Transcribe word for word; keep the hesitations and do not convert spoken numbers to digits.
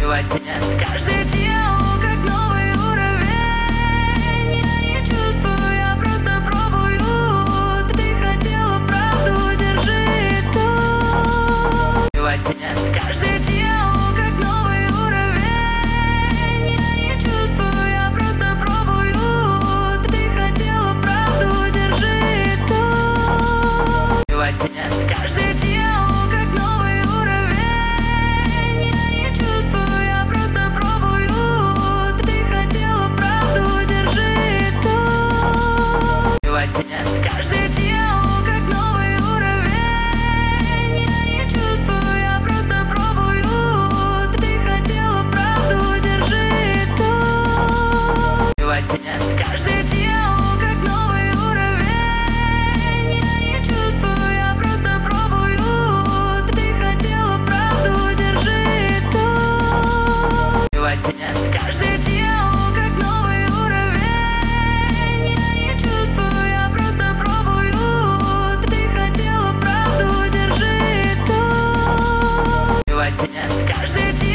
во сне. Каждый день как новый уровень. Я не чувствую, я просто пробую. Ты хотела правду, держи то во сне. Каждый день как новый уровень. Я не чувствую, я просто пробую. Ты хотела правду, держи то во сне. Каждый день как новый уровень. Я не чувствую, я просто пробую. Ты хотела правду, держи то во сне. Каждый день как новый уровень. Я не чувствую, я просто пробую. Ты хотела правду, держи то во сне. Каждый день как новый уровень. Я не чувствую, я просто пробую. Ты хотела правду, держи то во сне. Каждый день как новый уровень. Я не чувствую, я просто пробую. Ты хотела правду, держи то во сне. Каждый день